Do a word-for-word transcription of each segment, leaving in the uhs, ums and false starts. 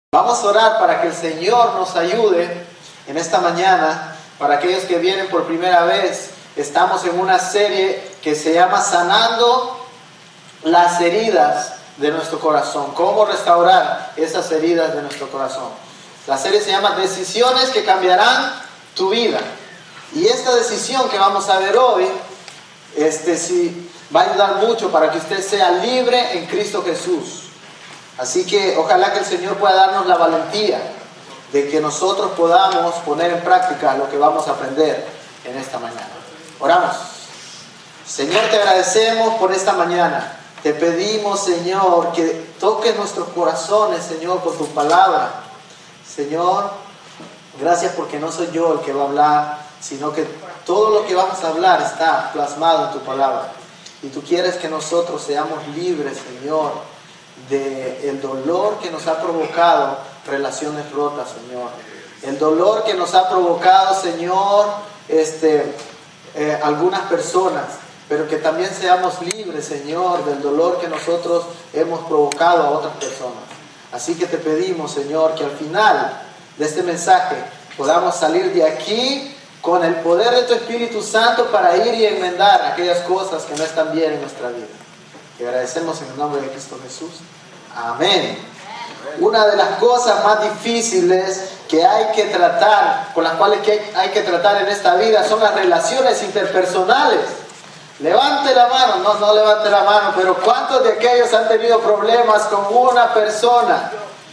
Vamos a orar para que el Señor nos ayude en esta mañana. Para aquellos que vienen por primera vez, estamos en una serie que se llama Sanando las heridas de nuestro corazón. Cómo restaurar esas heridas de nuestro corazón. La serie se llama Decisiones que cambiarán tu vida. Y esta decisión que vamos a ver hoy, este, sí, va a ayudar mucho para que usted sea libre en Cristo Jesús. Así que ojalá que el Señor pueda darnos la valentía de que nosotros podamos poner en práctica lo que vamos a aprender en esta mañana. Oramos. Señor, te agradecemos por esta mañana. Te pedimos, Señor, que toques nuestros corazones, Señor, por tu palabra. Señor, gracias porque no soy yo el que va a hablar, sino que todo lo que vamos a hablar está plasmado en tu palabra. Y tú quieres que nosotros seamos libres, Señor, del dolor que nos ha provocado relaciones rotas, Señor. El dolor que nos ha provocado, Señor, este, eh, algunas personas. Pero que también seamos libres, Señor, del dolor que nosotros hemos provocado a otras personas. Así que te pedimos, Señor, que al final de este mensaje podamos salir de aquí con el poder de tu Espíritu Santo para ir y enmendar aquellas cosas que no están bien en nuestra vida. Te agradecemos en el nombre de Cristo Jesús. Amén. Una de las cosas más difíciles que hay que tratar, con las cuales que hay que tratar en esta vida, son las relaciones interpersonales. Levante la mano, no, no levante la mano, pero ¿cuántos de aquellos han tenido problemas con una persona?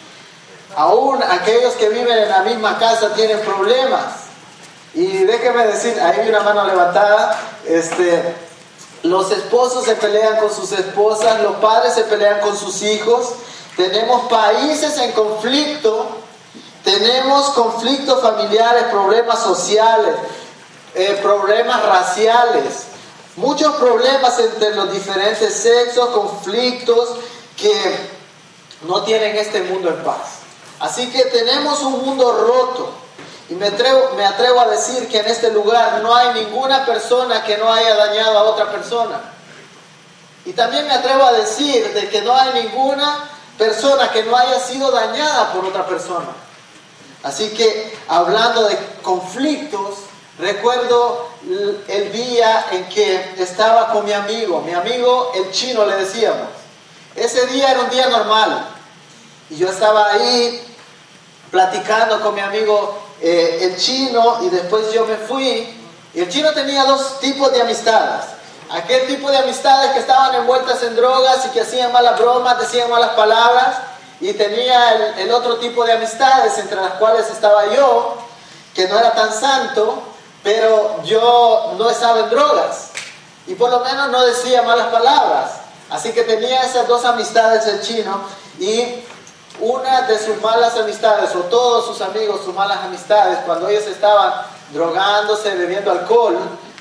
Aún aquellos que viven en la misma casa tienen problemas. Y déjeme decir, ahí hay una mano levantada, este... los esposos se pelean con sus esposas, los padres se pelean con sus hijos, tenemos países en conflicto, tenemos conflictos familiares, problemas sociales, eh, problemas raciales, muchos problemas entre los diferentes sexos, conflictos que no tienen este mundo en paz. Así que tenemos un mundo roto. Y me atrevo, me atrevo a decir que en este lugar no hay ninguna persona que no haya dañado a otra persona. Y también me atrevo a decir de que no hay ninguna persona que no haya sido dañada por otra persona. Así que hablando de conflictos, recuerdo el día en que estaba con mi amigo, mi amigo el chino le decíamos. Ese día era un día normal. Y yo estaba ahí platicando con mi amigo Eh, el chino, y después yo me fui. Y el chino tenía dos tipos de amistades. Aquel tipo de amistades que estaban envueltas en drogas y que hacían malas bromas, decían malas palabras. Y tenía el, el otro tipo de amistades, entre las cuales estaba yo, que no era tan santo, pero yo no estaba en drogas y por lo menos no decía malas palabras. Así que tenía esas dos amistades el chino. Y una de sus malas amistades, o todos sus amigos, sus malas amistades, cuando ellos estaban drogándose, bebiendo alcohol,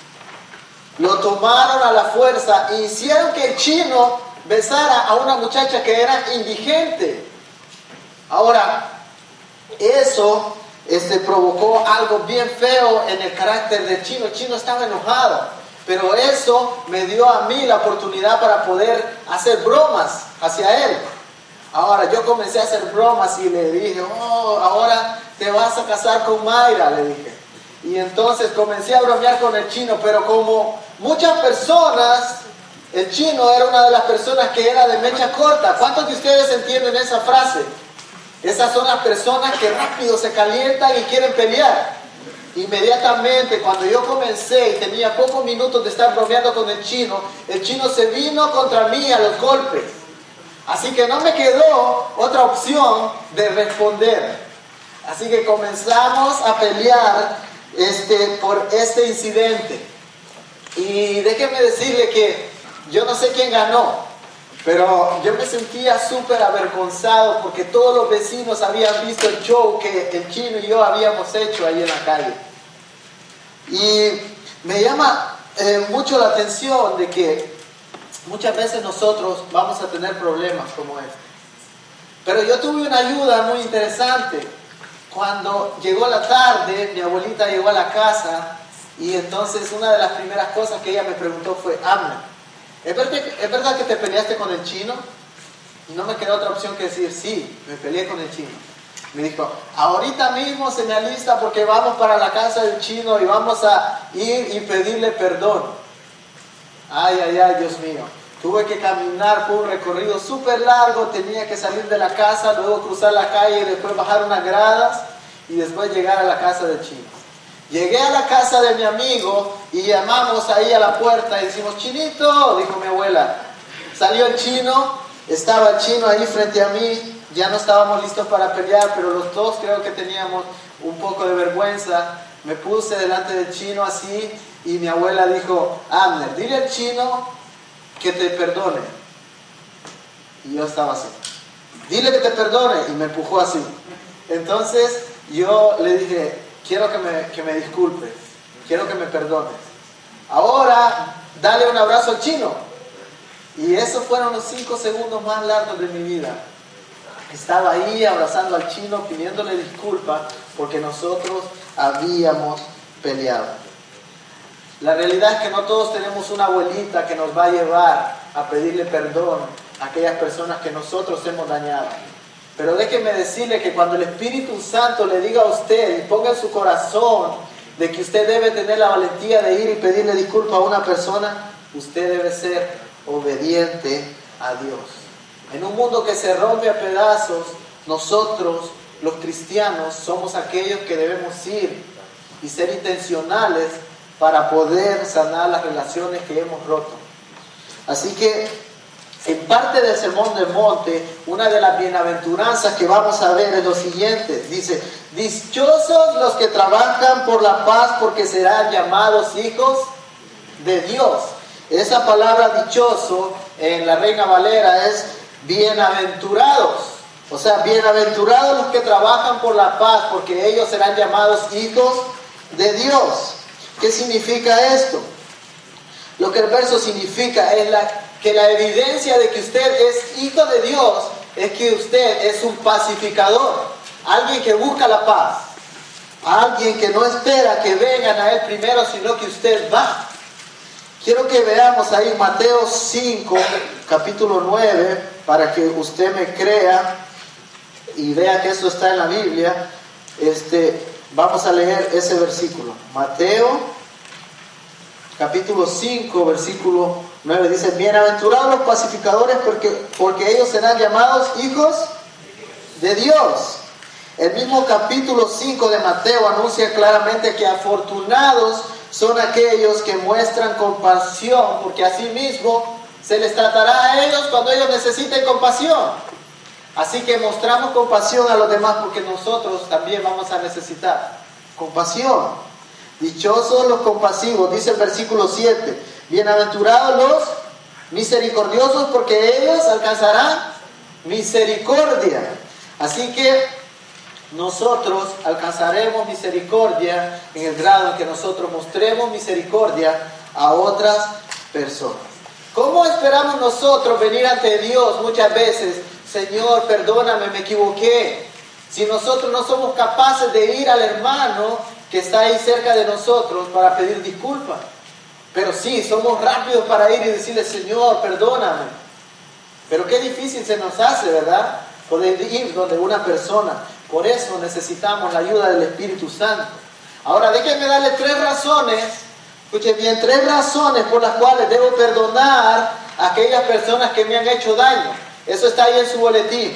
lo tomaron a la fuerza e hicieron que el chino besara a una muchacha que era indigente. Ahora, eso este, provocó algo bien feo en el carácter del chino. El chino estaba enojado, pero eso me dio a mí la oportunidad para poder hacer bromas hacia él. Ahora yo comencé a hacer bromas y le dije, oh, ahora te vas a casar con Mayra, le dije. Y entonces comencé a bromear con el chino, pero como muchas personas, el chino era una de las personas que era de mecha corta. ¿Cuántos de ustedes entienden esa frase? Esas son las personas que rápido se calientan y quieren pelear. Inmediatamente, cuando yo comencé y tenía pocos minutos de estar bromeando con el chino, el chino se vino contra mí a los golpes. Así que no me quedó otra opción de responder. Así que comenzamos a pelear este, por este incidente. Y déjeme decirle que yo no sé quién ganó, pero yo me sentía súper avergonzado porque todos los vecinos habían visto el show que el chino y yo habíamos hecho ahí en la calle. Y me llama eh, mucho la atención de que muchas veces nosotros vamos a tener problemas como este. Pero yo tuve una ayuda muy interesante. Cuando llegó la tarde, mi abuelita llegó a la casa y entonces una de las primeras cosas que ella me preguntó fue, Amna, ¿es verdad, ¿es verdad que te peleaste con el chino? Y no me quedó otra opción que decir, sí, me peleé con el chino. Me dijo, ahorita mismo se me alista porque vamos para la casa del chino y vamos a ir y pedirle perdón. Ay, ay, ay, Dios mío. Tuve que caminar por un recorrido súper largo, tenía que salir de la casa, luego cruzar la calle y después bajar unas gradas y después llegar a la casa del chino. Llegué a la casa de mi amigo y llamamos ahí a la puerta y decimos, Chinito, dijo mi abuela. Salió el chino, estaba el chino ahí frente a mí, ya no estábamos listos para pelear, pero los dos creo que teníamos un poco de vergüenza. Me puse delante del chino así y mi abuela dijo, Abner, dile al chino que te perdone. Y yo estaba así, dile que te perdone, y me empujó así. Entonces yo le dije, quiero que me, que me disculpes, quiero que me perdones. Ahora dale un abrazo al chino. Y esos fueron los cinco segundos más largos de mi vida. Estaba ahí abrazando al chino, pidiéndole disculpas porque nosotros habíamos peleado. La realidad es que no todos tenemos una abuelita que nos va a llevar a pedirle perdón a aquellas personas que nosotros hemos dañado. Pero déjeme decirle que cuando el Espíritu Santo le diga a usted y ponga en su corazón de que usted debe tener la valentía de ir y pedirle disculpas a una persona, usted debe ser obediente a Dios. En un mundo que se rompe a pedazos, nosotros, los cristianos, somos aquellos que debemos ir y ser intencionales para poder sanar las relaciones que hemos roto. Así que, en parte del Sermón del Monte, una de las bienaventuranzas que vamos a ver es lo siguiente. Dice, dichosos los que trabajan por la paz, porque serán llamados hijos de Dios. Esa palabra dichoso en la Reina Valera es bienaventurados. O sea, bienaventurados los que trabajan por la paz, porque ellos serán llamados hijos de Dios. ¿Qué significa esto? Lo que el verso significa es la, que la evidencia de que usted es hijo de Dios es que usted es un pacificador, alguien que busca la paz, alguien que no espera que vengan a Él primero, sino que usted va. Quiero que veamos ahí Mateo cinco, capítulo nueve, para que usted me crea y vea que eso está en la Biblia. Este, vamos a leer ese versículo. Mateo, capítulo cinco, versículo nueve, dice, bienaventurados los pacificadores, porque, porque ellos serán llamados hijos de Dios. El mismo capítulo cinco de Mateo anuncia claramente que afortunados son aquellos que muestran compasión, porque así mismo se les tratará a ellos cuando ellos necesiten compasión. Así que mostramos compasión a los demás porque nosotros también vamos a necesitar compasión. Dichosos los compasivos, dice el versículo siete. Bienaventurados los misericordiosos, porque ellos alcanzarán misericordia. Así que nosotros alcanzaremos misericordia en el grado en que nosotros mostremos misericordia a otras personas. ¿Cómo esperamos nosotros venir ante Dios muchas veces? Señor, perdóname, me equivoqué. Si nosotros no somos capaces de ir al hermano que está ahí cerca de nosotros para pedir disculpas. Pero sí, somos rápidos para ir y decirle, Señor, perdóname. Pero qué difícil se nos hace, ¿verdad? Poder ir donde una persona. Por eso necesitamos la ayuda del Espíritu Santo. Ahora déjenme darle tres razones, escuchen bien, tres razones por las cuales debo perdonar a aquellas personas que me han hecho daño. Eso está ahí en su boletín.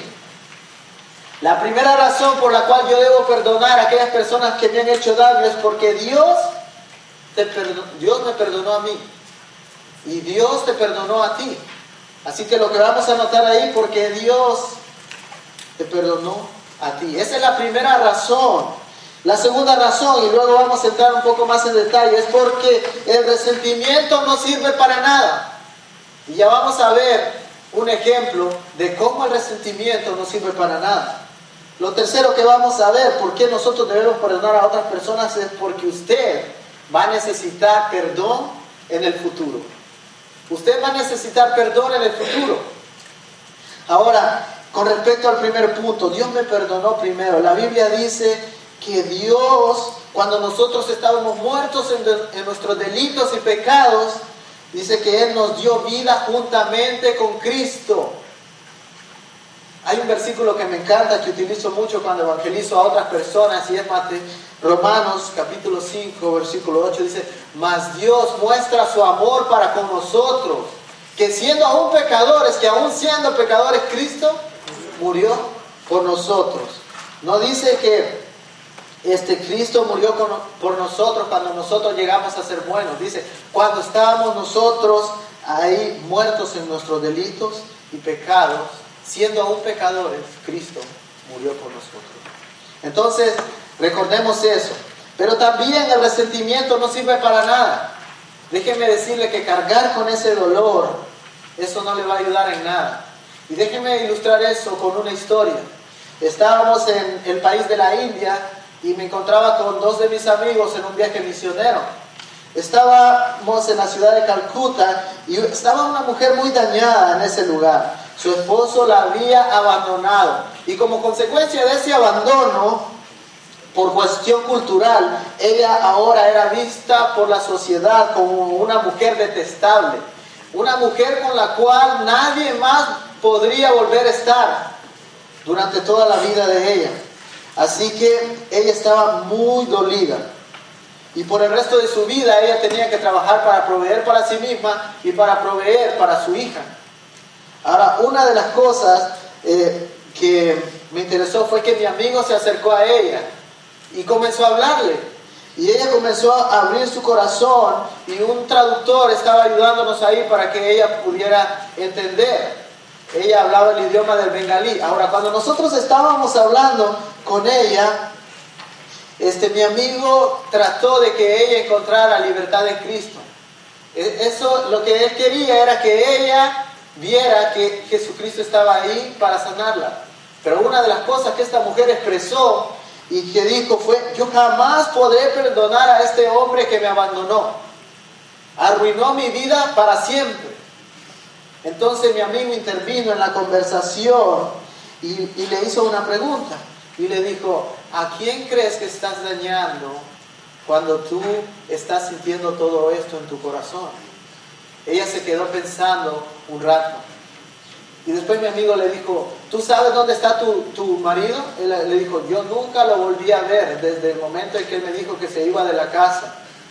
La primera razón por la cual yo debo perdonar a aquellas personas que me han hecho daño es porque Dios, te perdonó, Dios me perdonó a mí. Y Dios te perdonó a ti. Así que lo que vamos a anotar ahí, porque Dios te perdonó a ti. Esa es la primera razón. La segunda razón, y luego vamos a entrar un poco más en detalle, es porque el resentimiento no sirve para nada. Y ya vamos a ver un ejemplo de cómo el resentimiento no sirve para nada. Lo tercero que vamos a ver, por qué nosotros debemos perdonar a otras personas, es porque usted va a necesitar perdón en el futuro. Usted va a necesitar perdón en el futuro. Ahora, con respecto al primer punto, Dios me perdonó primero. La Biblia dice que Dios, cuando nosotros estábamos muertos en, de, en nuestros delitos y pecados, dice que Él nos dio vida juntamente con Cristo. Hay un versículo que me encanta, que utilizo mucho cuando evangelizo a otras personas, y es Mate, Romanos capítulo cinco, versículo ocho, dice: mas Dios muestra su amor para con nosotros, que siendo aún pecadores, que aún siendo pecadores, Cristo murió por nosotros. No dice que este Cristo murió con, por nosotros cuando nosotros llegamos a ser buenos. Dice, cuando estábamos nosotros ahí muertos en nuestros delitos y pecados, siendo aún pecadores, Cristo murió por nosotros. Entonces, recordemos eso. Pero también el resentimiento no sirve para nada. Déjeme decirle que cargar con ese dolor, eso no le va a ayudar en nada. Y déjeme ilustrar eso con una historia. Estábamos en el país de la India y me encontraba con dos de mis amigos en un viaje misionero. Estábamos en la ciudad de Calcuta y estaba una mujer muy dañada en ese lugar. Su esposo la había abandonado y como consecuencia de ese abandono, por cuestión cultural, ella ahora era vista por la sociedad como una mujer detestable, una mujer con la cual nadie más podría volver a estar durante toda la vida de ella. Así que ella estaba muy dolida y por el resto de su vida ella tenía que trabajar para proveer para sí misma y para proveer para su hija. Ahora, una de las cosas eh, que me interesó fue que mi amigo se acercó a ella y comenzó a hablarle. Y ella comenzó a abrir su corazón y un traductor estaba ayudándonos ahí para que ella pudiera entender. Ella hablaba el idioma del bengalí. Ahora, cuando nosotros estábamos hablando con ella, este, mi amigo trató de que ella encontrara libertad en Cristo. Eso, lo que él quería era que ella viera que Jesucristo estaba ahí para sanarla. Pero una de las cosas que esta mujer expresó y que dijo fue: yo jamás podré perdonar a este hombre que me abandonó. Arruinó mi vida para siempre. Entonces mi amigo intervino en la conversación y, y le hizo una pregunta. Y le dijo: ¿a quién crees que estás dañando cuando tú estás sintiendo todo esto en tu corazón? Ella se quedó pensando un rato. Y después mi amigo le dijo: ¿tú sabes dónde está tu, tu marido? Él le dijo: yo nunca lo volví a ver desde el momento en que él me dijo que se iba de la casa.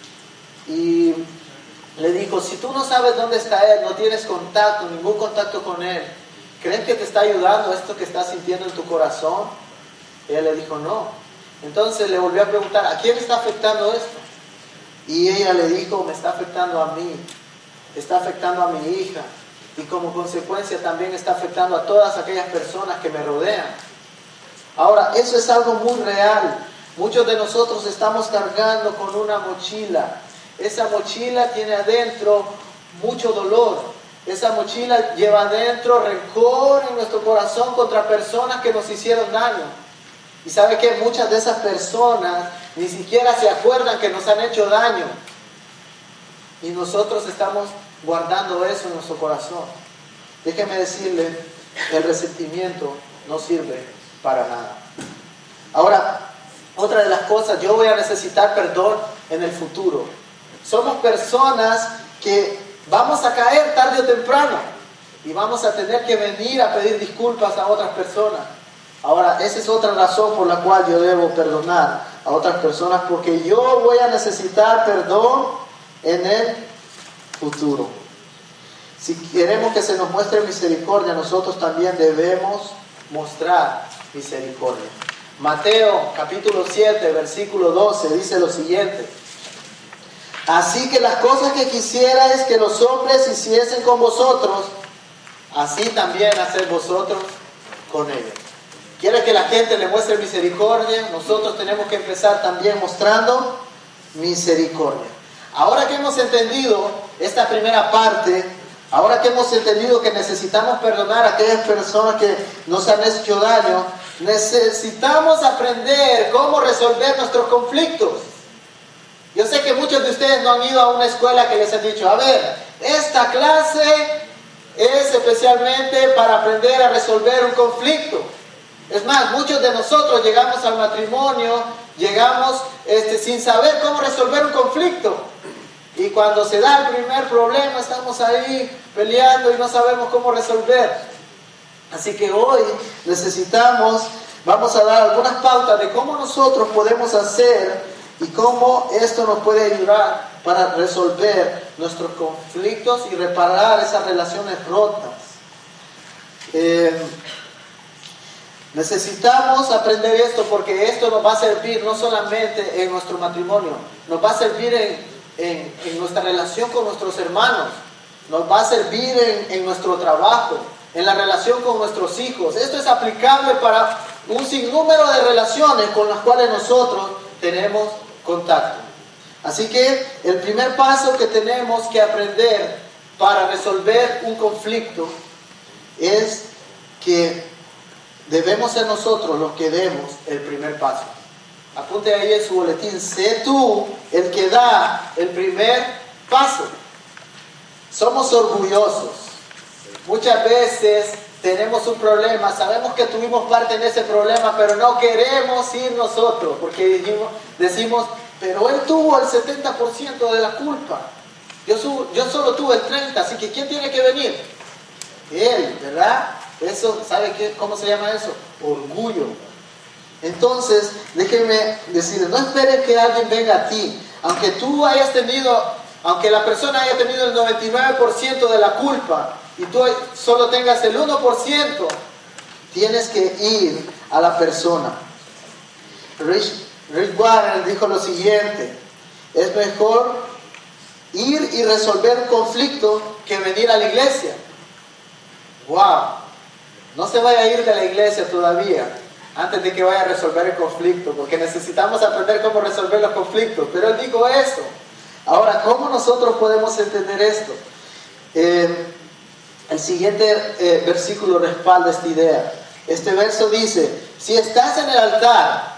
Y le dijo: si tú no sabes dónde está él, no tienes contacto, ningún contacto con él, ¿crees que te está ayudando esto que estás sintiendo en tu corazón? Ella le dijo: no. Entonces le volvió a preguntar: ¿a quién está afectando esto? Y ella le dijo: me está afectando a mí, está afectando a mi hija. Y como consecuencia también está afectando a todas aquellas personas que me rodean. Ahora, eso es algo muy real. Muchos de nosotros estamos cargando con una mochila. Esa mochila tiene adentro mucho dolor. Esa mochila lleva adentro rencor en nuestro corazón contra personas que nos hicieron daño. Y sabe que muchas de esas personas ni siquiera se acuerdan que nos han hecho daño. Y nosotros estamos guardando eso en nuestro corazón. Déjeme decirle, el resentimiento no sirve para nada. Ahora, otra de las cosas, yo voy a necesitar perdón en el futuro. Somos personas que vamos a caer tarde o temprano y vamos a tener que venir a pedir disculpas a otras personas. Ahora, esa es otra razón por la cual yo debo perdonar a otras personas, porque yo voy a necesitar perdón en el futuro. Si queremos que se nos muestre misericordia, nosotros también debemos mostrar misericordia. Mateo capítulo siete, versículo doce dice lo siguiente: así que las cosas que quisierais que los hombres hiciesen con vosotros, así también haced vosotros con ellos. ¿Quiere que la gente le muestre misericordia? Nosotros tenemos que empezar también mostrando misericordia. Ahora que hemos entendido esta primera parte, ahora que hemos entendido que necesitamos perdonar a aquellas personas que nos han hecho daño, necesitamos aprender cómo resolver nuestros conflictos. Yo sé que muchos de ustedes no han ido a una escuela que les han dicho: a ver, esta clase es especialmente para aprender a resolver un conflicto. Es más, muchos de nosotros llegamos al matrimonio, llegamos este, sin saber cómo resolver un conflicto. Y cuando se da el primer problema, estamos ahí peleando y no sabemos cómo resolver. Así que hoy necesitamos, vamos a dar algunas pautas de cómo nosotros podemos hacer y cómo esto nos puede ayudar para resolver nuestros conflictos y reparar esas relaciones rotas. Eh, necesitamos aprender esto porque esto nos va a servir no solamente en nuestro matrimonio, nos va a servir en, en, en nuestra relación con nuestros hermanos, nos va a servir en, en nuestro trabajo, en la relación con nuestros hijos. Esto es aplicable para un sinnúmero de relaciones con las cuales nosotros tenemos contacto. Así que el primer paso que tenemos que aprender para resolver un conflicto es que debemos ser nosotros los que demos el primer paso. Apunte ahí en su boletín, sé tú el que da el primer paso. Somos orgullosos. Muchas veces tenemos un problema, sabemos que tuvimos parte en ese problema, pero no queremos ir nosotros, porque decimos, decimos pero él tuvo el setenta por ciento de la culpa. Yo, su, yo solo tuve el treinta por ciento, así que ¿quién tiene que venir? Él, ¿verdad? Eso, ¿sabe qué, cómo se llama eso? Orgullo. Entonces, déjeme decirle, no espere que alguien venga a ti, aunque tú hayas tenido, aunque la persona haya tenido el noventa y nueve por ciento de la culpa, y tú solo tengas el uno por ciento, tienes que ir a la persona. Rich, Rick Warren dijo lo siguiente: es mejor ir y resolver un conflicto que venir a la iglesia. ¡Wow! No se vaya a ir de la iglesia todavía antes de que vaya a resolver el conflicto, porque necesitamos aprender cómo resolver los conflictos. Pero él dijo eso. Ahora, ¿cómo nosotros podemos entender esto? Eh, El siguiente eh, versículo respalda esta idea. Este verso dice: si estás en el altar,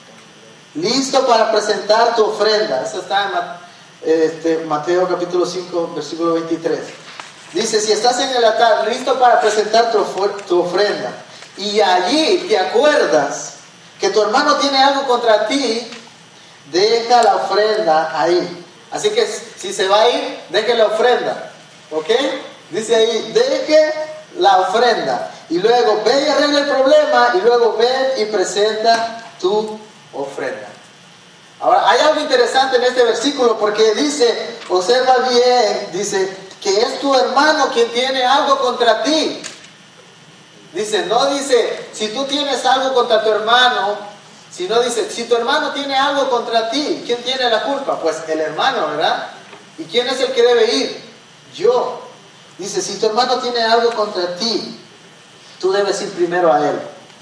listo para presentar tu ofrenda. Eso está en este, Mateo capítulo cinco, versículo veintitrés. Dice: si estás en el altar, listo para presentar tu, tu ofrenda, y allí te acuerdas que tu hermano tiene algo contra ti, deja la ofrenda ahí. Así que si se va a ir, deje la ofrenda. ¿Ok? Dice ahí, deje la ofrenda. Y luego ve y arregla el problema. Y luego ven y presenta tu ofrenda. Ahora, hay algo interesante en este versículo, porque dice, observa bien, dice que es tu hermano quien tiene algo contra ti. Dice, no dice, si tú tienes algo contra tu hermano, sino dice, si tu hermano tiene algo contra ti, ¿quién tiene la culpa? Pues el hermano, ¿verdad? ¿Y quién es el que debe ir? Yo. Dice, si tu hermano tiene algo contra ti, tú debes ir primero a él.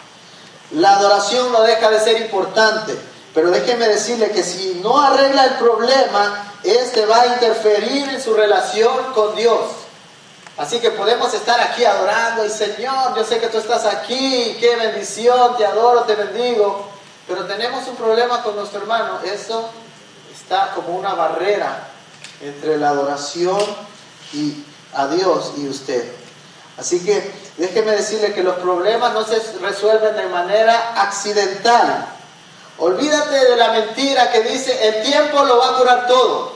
La adoración no deja de ser importante, pero déjeme decirle que si no arregla el problema, este va a interferir en su relación con Dios. Así que podemos estar aquí adorando y Señor, yo sé que tú estás aquí, qué bendición, te adoro, te bendigo, pero tenemos un problema con nuestro hermano. Eso está como una barrera entre la adoración y a Dios y usted. Así que déjeme decirle que los problemas no se resuelven de manera accidental. Olvídate de la mentira que dice el tiempo lo va a curar todo.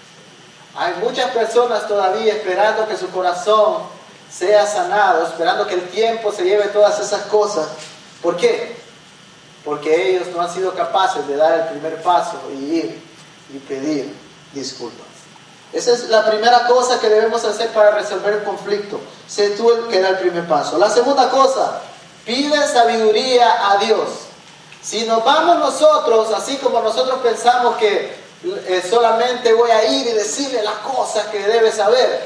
Hay muchas personas todavía esperando que su corazón sea sanado, esperando que el tiempo se lleve todas esas cosas. ¿Por qué? Porque ellos no han sido capaces de dar el primer paso y ir y pedir disculpas. Esa es la primera cosa que debemos hacer para resolver el conflicto. Sé tú el que da el primer paso. La segunda cosa, pide sabiduría a Dios. Si nos vamos nosotros, así como nosotros pensamos que eh, solamente voy a ir y decirle las cosas que debe saber.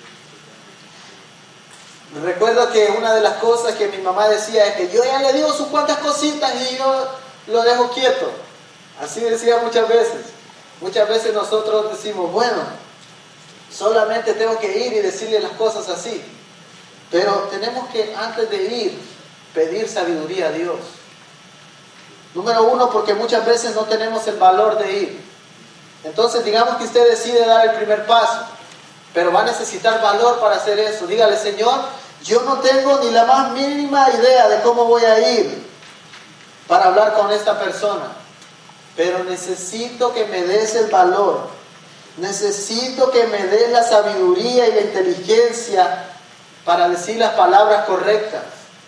Recuerdo que una de las cosas que mi mamá decía es que yo ya le digo sus cuantas cositas y yo lo dejo quieto. Así decía muchas veces. Muchas veces nosotros decimos, bueno, solamente tengo que ir y decirle las cosas así. Pero tenemos que, antes de ir, pedir sabiduría a Dios. Número uno, porque muchas veces no tenemos el valor de ir. Entonces, digamos que usted decide dar el primer paso, pero va a necesitar valor para hacer eso. Dígale, Señor, yo no tengo ni la más mínima idea de cómo voy a ir para hablar con esta persona, pero necesito que me des el valor. Necesito que me des la sabiduría y la inteligencia para decir las palabras correctas.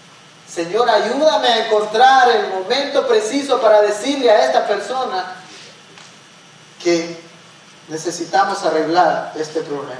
Señor, ayúdame a encontrar el momento preciso para decirle a esta persona que necesitamos arreglar este problema.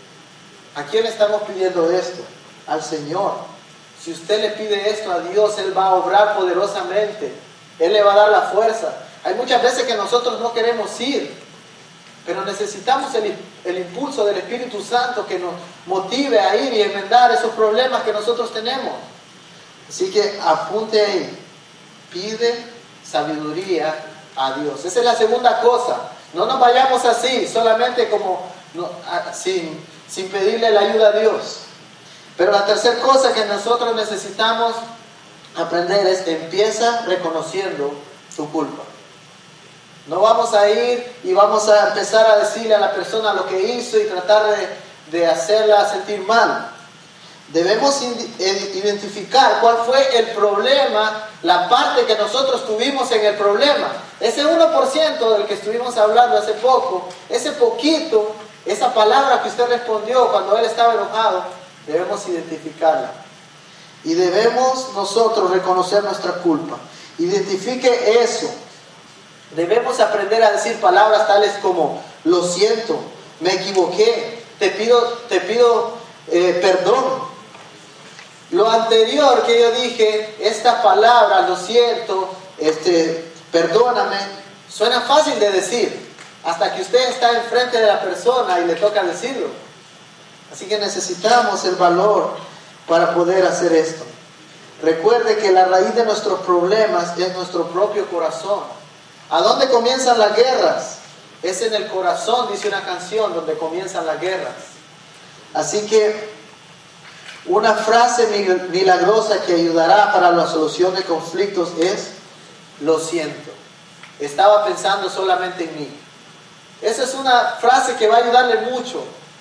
¿A quién estamos pidiendo esto? Al Señor. Si usted le pide esto a Dios, Él va a obrar poderosamente. Él le va a dar la fuerza. Hay muchas veces que nosotros no queremos ir, pero necesitamos el, el impulso del Espíritu Santo que nos motive a ir y enmendar esos problemas que nosotros tenemos. Así que apunte ahí. Pide sabiduría a Dios. Esa es la segunda cosa. No nos vayamos así, solamente como no, a, sin, sin pedirle la ayuda a Dios. Pero la tercera cosa que nosotros necesitamos aprender es: empieza reconociendo tu culpa. No vamos a ir y vamos a empezar a decirle a la persona lo que hizo y tratar de, de hacerla sentir mal. Debemos identificar cuál fue el problema, la parte que nosotros tuvimos en el problema. Ese uno por ciento del que estuvimos hablando hace poco, ese poquito, esa palabra que usted respondió cuando él estaba enojado, debemos identificarla. Y debemos nosotros reconocer nuestra culpa. Identifique eso. Debemos aprender a decir palabras tales como: lo siento, me equivoqué, te pido, te pido eh, perdón. Lo anterior que yo dije, esta palabra, lo siento, este, perdóname, suena fácil de decir, hasta que usted está enfrente de la persona y le toca decirlo. Así que necesitamos el valor para poder hacer esto. Recuerde que la raíz de nuestros problemas es nuestro propio corazón. ¿A dónde comienzan las guerras? Es en el corazón, dice una canción, donde comienzan las guerras. Así que una frase milagrosa que ayudará para la solución de conflictos es: lo siento, estaba pensando solamente en mí. Esa es una frase que va a ayudarle mucho,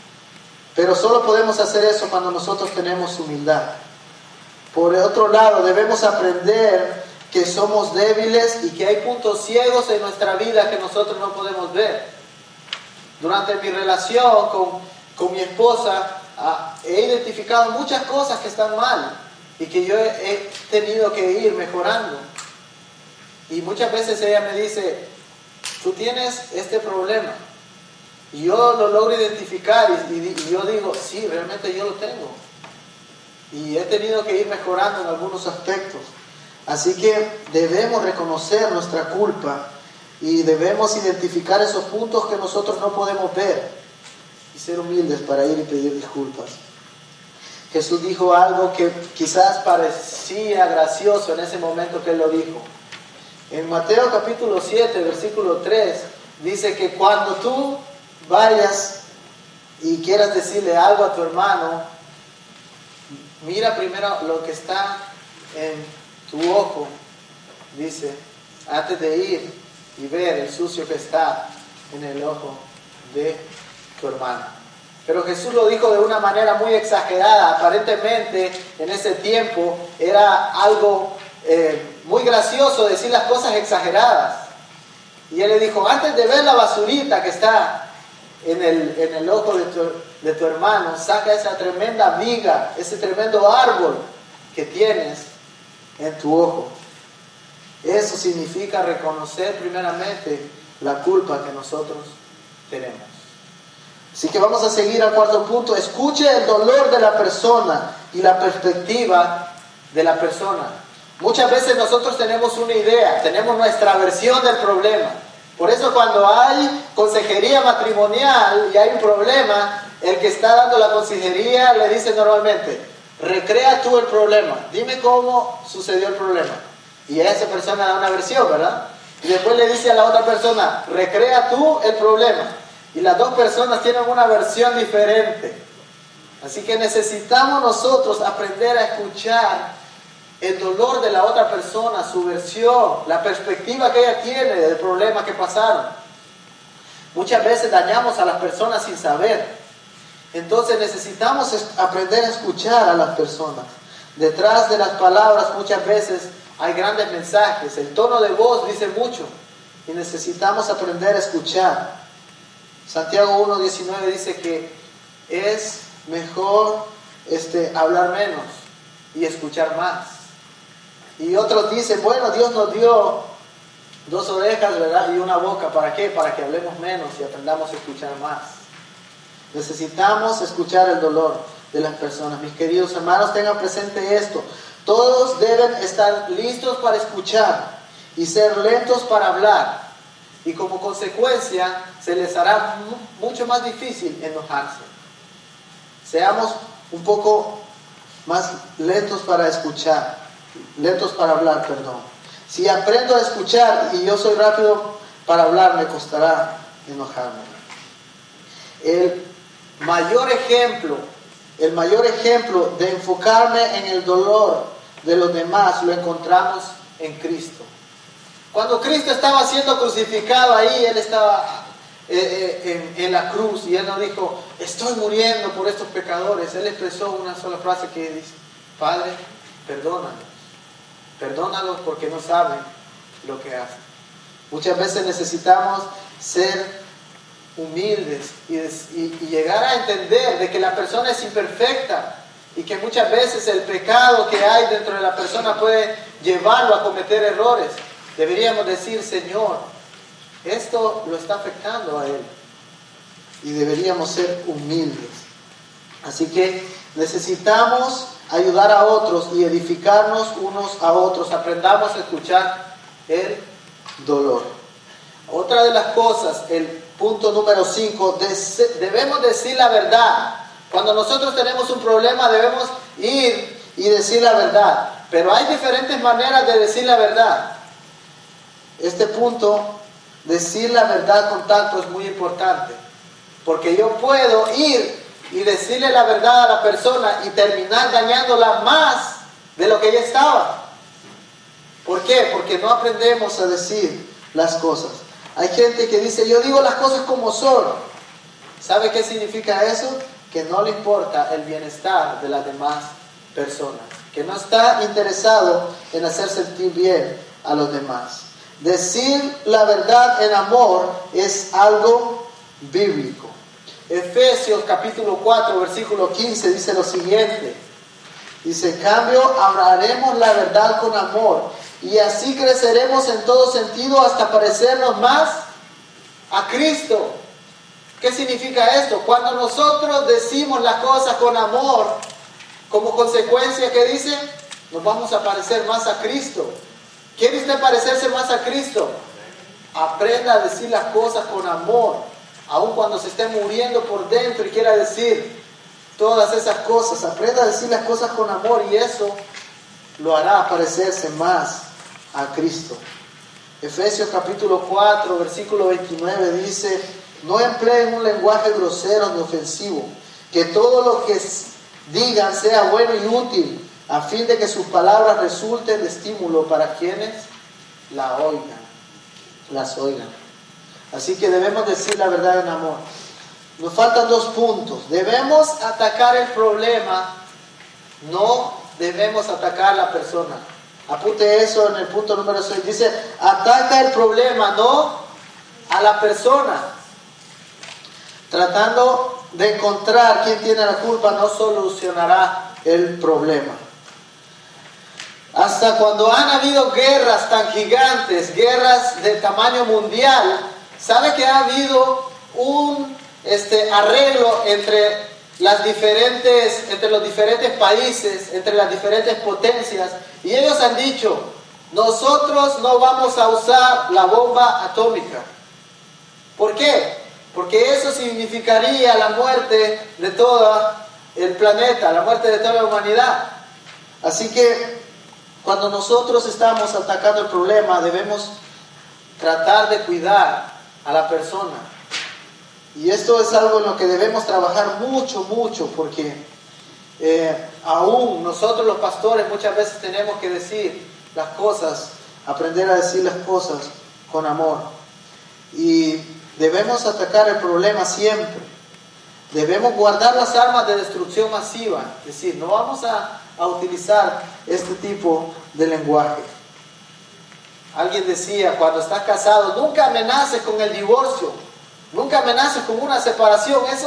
pero solo podemos hacer eso cuando nosotros tenemos humildad. Por el otro lado, debemos aprender que somos débiles y que hay puntos ciegos en nuestra vida que nosotros no podemos ver. Durante mi relación con, con mi esposa, ah, he identificado muchas cosas que están mal y que yo he, he tenido que ir mejorando. Y muchas veces ella me dice: tú tienes este problema. Y yo lo logro identificar y, y, y yo digo: sí, realmente yo lo tengo. Y he tenido que ir mejorando en algunos aspectos. Así que debemos reconocer nuestra culpa y debemos identificar esos puntos que nosotros no podemos ver y ser humildes para ir y pedir disculpas. Jesús dijo algo que quizás parecía gracioso en ese momento que Él lo dijo. En Mateo capítulo siete, versículo tres, dice que cuando tú vayas y quieras decirle algo a tu hermano, mira primero lo que está en tu ojo, dice, antes de ir y ver el sucio que está en el ojo de tu hermano. Pero Jesús lo dijo de una manera muy exagerada. Aparentemente en ese tiempo era algo eh, muy gracioso decir las cosas exageradas. Y Él le dijo: antes de ver la basurita que está en el, en el ojo de tu, de tu hermano, saca esa tremenda viga, ese tremendo árbol que tienes en tu ojo. Eso significa reconocer primeramente la culpa que nosotros tenemos. Así que vamos a seguir al cuarto punto. Escuche el dolor de la persona y la perspectiva de la persona. Muchas veces nosotros tenemos una idea, tenemos nuestra versión del problema. Por eso cuando hay consejería matrimonial y hay un problema, el que está dando la consejería le dice normalmente: recrea tú el problema, dime cómo sucedió el problema. Y a esa persona da una versión, ¿verdad? Y después le dice a la otra persona: recrea tú el problema. Y las dos personas tienen una versión diferente. Así que necesitamos nosotros aprender a escuchar el dolor de la otra persona, su versión, la perspectiva que ella tiene del problema que pasaron. Muchas veces dañamos a las personas sin saber. Entonces necesitamos aprender a escuchar a las personas. Detrás de las palabras muchas veces hay grandes mensajes. El tono de voz dice mucho y necesitamos aprender a escuchar. Santiago uno diecinueve dice que es mejor este, hablar menos y escuchar más. Y otros dicen, bueno, Dios nos dio dos orejas, ¿verdad? Y una boca. ¿Para qué? Para que hablemos menos y aprendamos a escuchar más. Necesitamos escuchar el dolor de las personas. Mis queridos hermanos, tengan presente esto. Todos deben estar listos para escuchar y ser lentos para hablar. Y como consecuencia, se les hará mucho más difícil enojarse. Seamos un poco más lentos para escuchar, lentos para hablar, perdón. Si aprendo a escuchar y yo soy rápido para hablar, me costará enojarme. El mayor ejemplo, el mayor ejemplo de enfocarme en el dolor de los demás lo encontramos en Cristo. Cuando Cristo estaba siendo crucificado ahí, Él estaba eh, eh, en, en la cruz y Él no dijo, estoy muriendo por estos pecadores. Él expresó una sola frase que dice, Padre, perdónalos, perdónalos porque no saben lo que hacen. Muchas veces necesitamos ser humildes y, y, y llegar a entender de que la persona es imperfecta y que muchas veces el pecado que hay dentro de la persona puede llevarlo a cometer errores. Deberíamos decir, Señor, esto lo está afectando a Él. Y deberíamos ser humildes. Así que necesitamos ayudar a otros y edificarnos unos a otros. Aprendamos a escuchar el dolor. Otra de las cosas, el punto número cinco, debemos decir la verdad. Cuando nosotros tenemos un problema debemos ir y decir la verdad. Pero hay diferentes maneras de decir la verdad. Este punto, decir la verdad con tacto, es muy importante. Porque yo puedo ir y decirle la verdad a la persona y terminar dañándola más de lo que ella estaba. ¿Por qué? Porque no aprendemos a decir las cosas. Hay gente que dice, yo digo las cosas como son. ¿Sabe qué significa eso? Que no le importa el bienestar de las demás personas. Que no está interesado en hacer sentir bien a los demás. Decir la verdad en amor es algo bíblico. Efesios capítulo cuatro, versículo quince dice lo siguiente. Dice, en cambio, hablaremos la verdad con amor y así creceremos en todo sentido hasta parecernos más a Cristo. ¿Qué significa esto? Cuando nosotros decimos las cosas con amor, como consecuencia, ¿qué dice? Nos vamos a parecer más a Cristo. ¿Quiere usted parecerse más a Cristo? Aprenda a decir las cosas con amor, aun cuando se esté muriendo por dentro y quiera decir todas esas cosas. Aprenda a decir las cosas con amor y eso lo hará parecerse más a Cristo. Efesios capítulo cuatro, versículo veintinueve dice, no empleen un lenguaje grosero ni ofensivo, que todo lo que digan sea bueno y útil, a fin de que sus palabras resulten de estímulo para quienes la oigan, las oigan. Así que debemos decir la verdad en amor. Nos faltan dos puntos. Debemos atacar el problema, no debemos atacar a la persona. Apunte eso en el punto número seis. Dice, ataca el problema, no a la persona. Tratando de encontrar quién tiene la culpa no solucionará el problema. Hasta cuando han habido guerras tan gigantes, guerras de tamaño mundial, ¿sabe que ha habido un este, arreglo entre, las diferentes, entre los diferentes países, entre las diferentes potencias? Y ellos han dicho, nosotros no vamos a usar la bomba atómica. ¿Por qué? Porque eso significaría la muerte de todo el planeta, la muerte de toda la humanidad. Así que cuando nosotros estamos atacando el problema, debemos tratar de cuidar a la persona. Y esto es algo en lo que debemos trabajar mucho, mucho, porque eh, aún nosotros los pastores muchas veces tenemos que decir las cosas, aprender a decir las cosas con amor. Y debemos atacar el problema siempre. Debemos guardar las armas de destrucción masiva. Es decir, no vamos a, a utilizar este tipo de lenguaje. Alguien decía, cuando estás casado, nunca amenaces con el divorcio. Nunca amenaces con una separación. Eso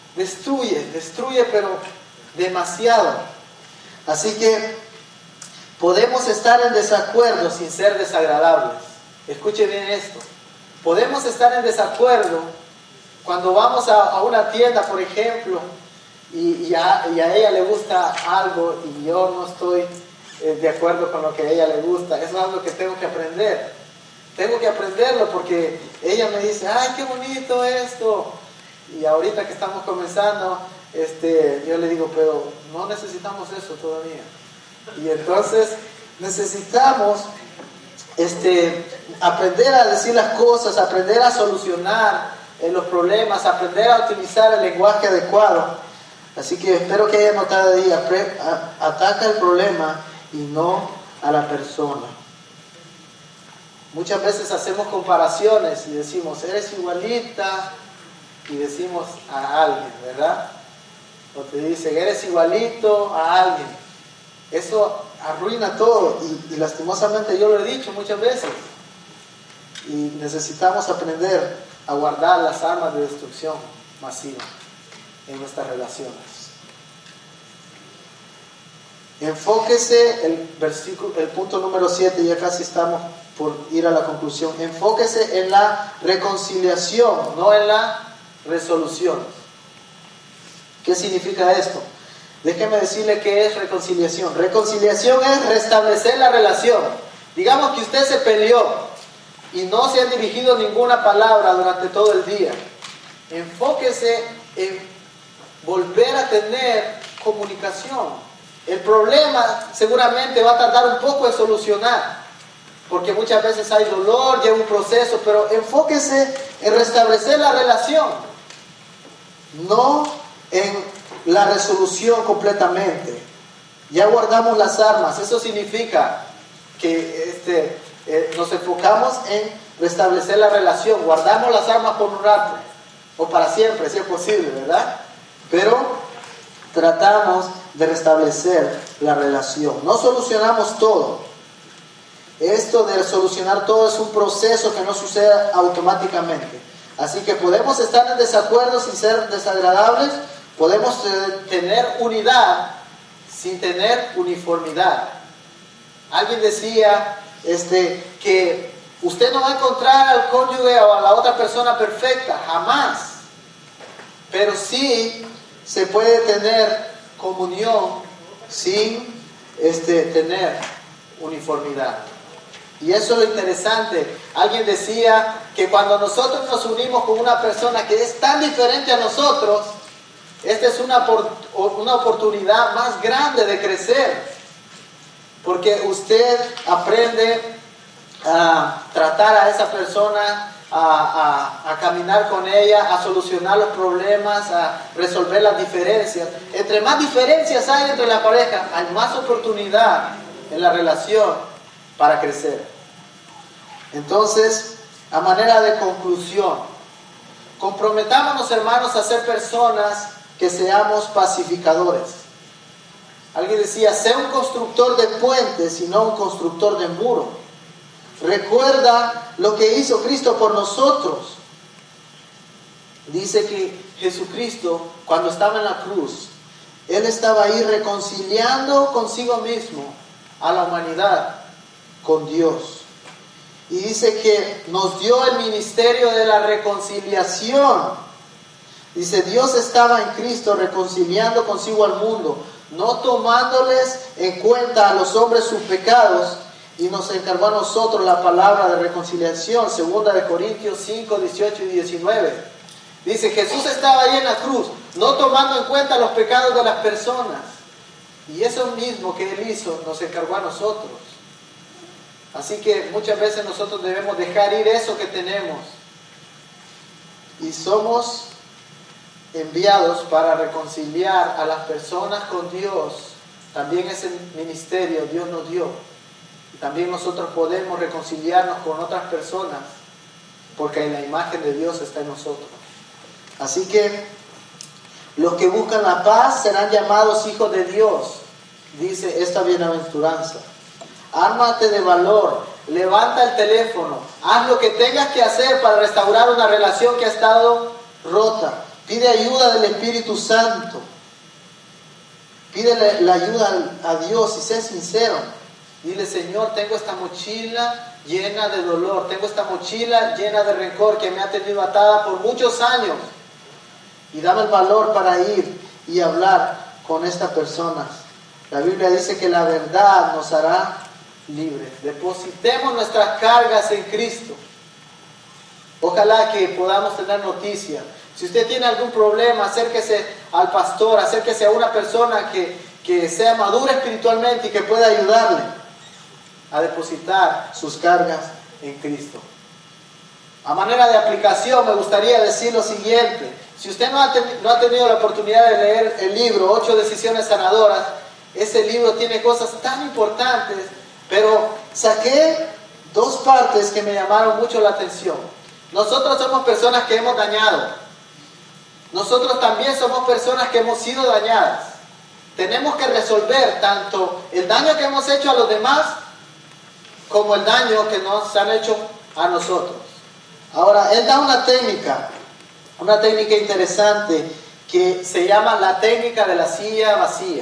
destruye, destruye pero demasiado. Así que Podemos estar en desacuerdo sin ser desagradables. Escuche bien esto. Podemos estar en desacuerdo cuando vamos a, a una tienda, por ejemplo, y, y, a, y a ella le gusta algo y yo no estoy eh, de acuerdo con lo que a ella le gusta. Eso es algo que tengo que aprender. Tengo que aprenderlo porque ella me dice, ¡ay, qué bonito esto! Y ahorita que estamos comenzando, este, yo le digo, pero no necesitamos eso todavía. Y entonces necesitamos este, aprender a decir las cosas, aprender a solucionar eh, los problemas, aprender a utilizar el lenguaje adecuado. Así que espero que haya notado ahí, ataca el problema y no a la persona. Muchas veces hacemos comparaciones y decimos, eres igualita, y decimos a alguien, ¿verdad? O te dicen, eres igualito a alguien. Eso arruina todo y, y lastimosamente yo lo he dicho muchas veces. Y necesitamos aprender a guardar las armas de destrucción masiva en nuestras relaciones. Enfóquese, el versículo, el punto número siete, ya casi estamos por ir a la conclusión. Enfóquese en la reconciliación, no en la resolución. ¿Qué significa esto? Déjeme decirle qué es reconciliación. Reconciliación es restablecer la relación. Digamos que usted se peleó y no se ha dirigido ninguna palabra durante todo el día. Enfóquese en volver a tener comunicación. El problema seguramente va a tardar un poco en solucionar, porque muchas veces hay dolor, lleva un proceso, pero enfóquese en restablecer la relación, no en la resolución completamente. Ya guardamos las armas, eso significa que este, eh, nos enfocamos en restablecer la relación, guardamos las armas por un rato, o para siempre, si es posible, ¿verdad? Pero tratamos de restablecer la relación. No solucionamos todo. Esto de solucionar todo es un proceso que no sucede automáticamente. Así que podemos estar en desacuerdo sin ser desagradables. Podemos tener unidad sin tener uniformidad. Alguien decía este, que usted no va a encontrar al cónyuge o a la otra persona perfecta, jamás. Pero sí se puede tener comunión sin este, tener uniformidad. Y eso es lo interesante. Alguien decía que cuando nosotros nos unimos con una persona que es tan diferente a nosotros, esta es una, una oportunidad más grande de crecer. Porque usted aprende a tratar a esa persona, a, a, a caminar con ella, a solucionar los problemas, a resolver las diferencias. Entre más diferencias hay entre la pareja, hay más oportunidad en la relación para crecer. Entonces, a manera de conclusión, comprometámonos, hermanos, a ser personas que seamos pacificadores. Alguien decía, sé un constructor de puentes y no un constructor de muros. Recuerda lo que hizo Cristo por nosotros. Dice que Jesucristo, cuando estaba en la cruz, Él estaba ahí reconciliando consigo mismo a la humanidad con Dios. Y dice que nos dio el ministerio de la reconciliación. Dice, Dios estaba en Cristo reconciliando consigo al mundo, no tomándoles en cuenta a los hombres sus pecados, y nos encargó a nosotros la palabra de reconciliación. Segunda de Corintios cinco, dieciocho y diecinueve. Dice, Jesús estaba ahí en la cruz, no tomando en cuenta los pecados de las personas. Y eso mismo que Él hizo, nos encargó a nosotros. Así que muchas veces nosotros debemos dejar ir eso que tenemos. Y somos enviados para reconciliar a las personas con Dios. También ese ministerio Dios nos dio. Y también nosotros podemos reconciliarnos con otras personas, porque la imagen de Dios está en nosotros. Así que los que buscan la paz serán llamados hijos de Dios, dice esta bienaventuranza. Ármate de valor, levanta el teléfono, haz lo que tengas que hacer para restaurar una relación que ha estado rota. Pide ayuda del Espíritu Santo. Pídele la ayuda a Dios y sé sincero. Dile, Señor, tengo esta mochila llena de dolor, tengo esta mochila llena de rencor que me ha tenido atada por muchos años. Y dame el valor para ir y hablar con estas personas. La Biblia dice que la verdad nos hará libres. Depositemos nuestras cargas en Cristo. Ojalá que podamos tener noticias. Si usted tiene algún problema, acérquese al pastor, acérquese a una persona que, que sea madura espiritualmente y que pueda ayudarle a depositar sus cargas en Cristo. A manera de aplicación, me gustaría decir lo siguiente. Si usted no ha, ten, no ha tenido la oportunidad de leer el libro Ocho Decisiones Sanadoras, ese libro tiene cosas tan importantes, pero saqué dos partes que me llamaron mucho la atención. Nosotros somos personas que hemos dañado. Nosotros también somos personas que hemos sido dañadas. Tenemos que resolver tanto el daño que hemos hecho a los demás como el daño que nos han hecho a nosotros. Ahora, él da una técnica, una técnica interesante que se llama la técnica de la silla vacía.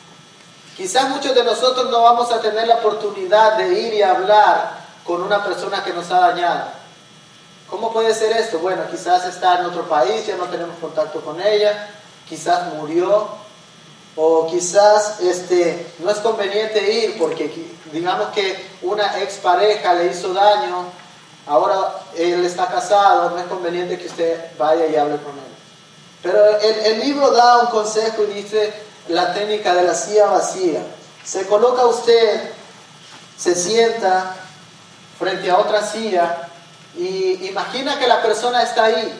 Quizás muchos de nosotros no vamos a tener la oportunidad de ir y hablar con una persona que nos ha dañado. ¿Cómo puede ser esto? Bueno, quizás está en otro país, ya no tenemos contacto con ella, quizás murió, o quizás este, no es conveniente ir porque digamos que una expareja le hizo daño, ahora él está casado, no es conveniente que usted vaya y hable con él. Pero el, el libro da un consejo y dice la técnica de la silla vacía. Se coloca usted, se sienta frente a otra silla, y imagina que la persona está ahí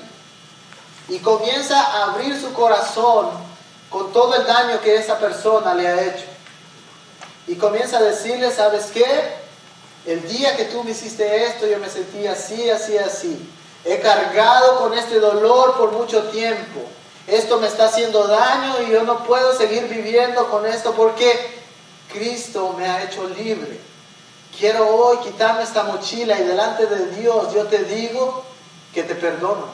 y comienza a abrir su corazón con todo el daño que esa persona le ha hecho. Y comienza a decirle, ¿sabes qué? El día que tú me hiciste esto, yo me sentí así, así, así. He cargado con este dolor por mucho tiempo. Esto me está haciendo daño y yo no puedo seguir viviendo con esto porque Cristo me ha hecho libre. Quiero hoy quitarme esta mochila y delante de Dios yo te digo que te perdono.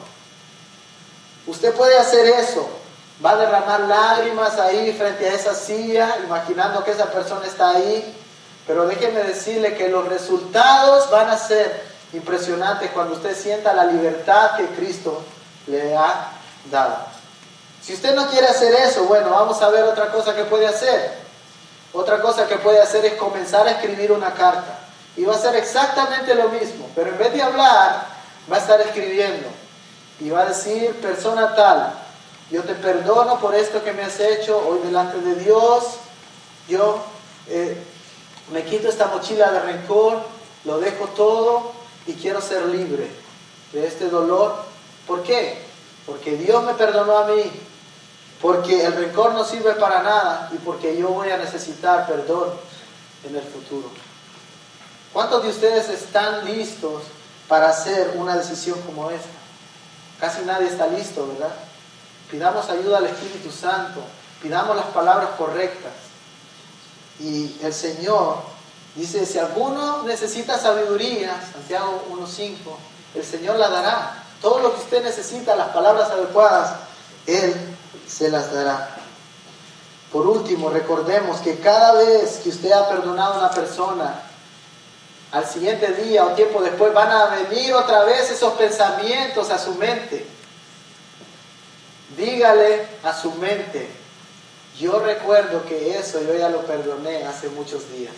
Usted puede hacer eso. Va a derramar lágrimas ahí frente a esa silla, imaginando que esa persona está ahí. Pero déjeme decirle que los resultados van a ser impresionantes cuando usted sienta la libertad que Cristo le ha dado. Si usted no quiere hacer eso, bueno, vamos a ver otra cosa que puede hacer. Otra cosa que puede hacer es comenzar a escribir una carta. Y va a ser exactamente lo mismo. Pero en vez de hablar, va a estar escribiendo. Y va a decir, persona tal, yo te perdono por esto que me has hecho hoy delante de Dios. Yo eh, me quito esta mochila de rencor, lo dejo todo y quiero ser libre de este dolor. ¿Por qué? Porque Dios me perdonó a mí. Porque el rencor no sirve para nada y porque yo voy a necesitar perdón en el futuro. ¿Cuántos de ustedes están listos para hacer una decisión como esta? Casi nadie está listo, ¿verdad? Pidamos ayuda al Espíritu Santo, pidamos las palabras correctas. Y el Señor dice, si alguno necesita sabiduría, Santiago uno cinco, el Señor la dará. Todo lo que usted necesita, las palabras adecuadas, Él se las dará. Por último, recordemos que cada vez que usted ha perdonado a una persona, al siguiente día o tiempo después van a venir otra vez esos pensamientos a su mente. Dígale a su mente, yo recuerdo que eso yo ya lo perdoné hace muchos días.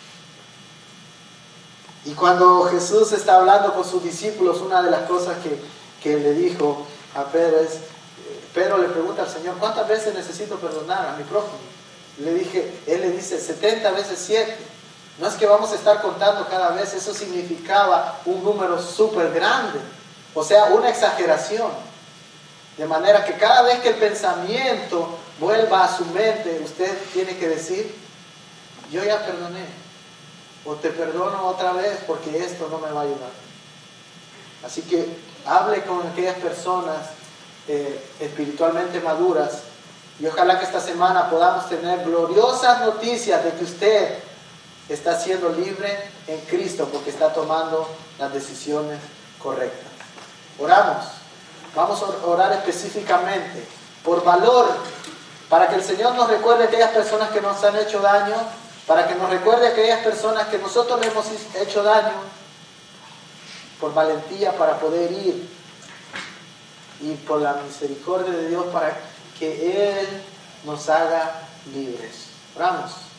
Y cuando Jesús está hablando con sus discípulos, una de las cosas que, que le dijo a Pedro es, Pedro le pregunta al Señor, ¿cuántas veces necesito perdonar a mi prójimo? Le dije, él le dice, setenta veces siete. No es que vamos a estar contando cada vez, eso significaba un número súper grande, o sea, una exageración. De manera que cada vez que el pensamiento vuelva a su mente, usted tiene que decir, yo ya perdoné, o te perdono otra vez porque esto no me va a ayudar. Así que hable con aquellas personas eh, espiritualmente maduras y ojalá que esta semana podamos tener gloriosas noticias de que usted está siendo libre en Cristo porque está tomando las decisiones correctas. Oramos. Vamos a orar específicamente por valor, para que el Señor nos recuerde a aquellas personas que nos han hecho daño para que nos recuerde a aquellas personas que nosotros le hemos hecho daño, por valentía para poder ir, y por la misericordia de Dios para que Él nos haga libres. Oramos.